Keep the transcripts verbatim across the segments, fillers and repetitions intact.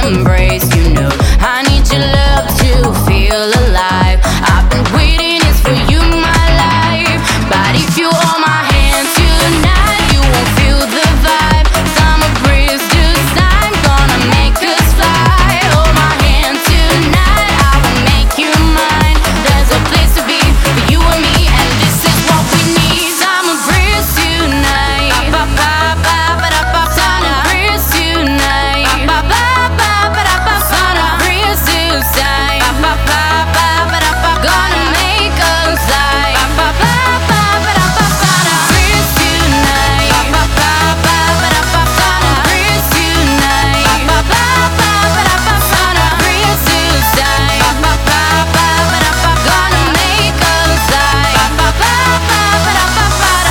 embrace. You know I need your love to feel alive. I've been waiting, it's for you, my life. But if you hold my hand tonight, you won't feel the vibe. Summer breeze just I'm gonna make us fly. Hold my hand tonight, I will make you mine. There's a place to be for you and me, and this is what we need. Summer breeze tonight. Ba ba ba ba da ba. Summer breeze tonight. Ba ba ba ba da ba. Summer breeze tonight. Ba ba ba ba da ba. Gonna make us fly. Ba ba ba ba da ba. Summer breeze tonight. Ba ba ba ba da ba. Summer breeze tonight. Ba ba ba ba da ba. Summer breeze tonight. Ba ba ba ba da ba. Gonna make us fly. Ba ba ba ba da ba.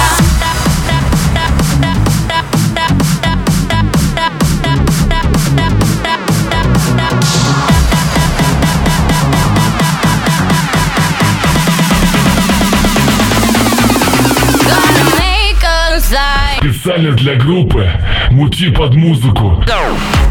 Gonna make us fly. Специально для группы «Мути под музыку».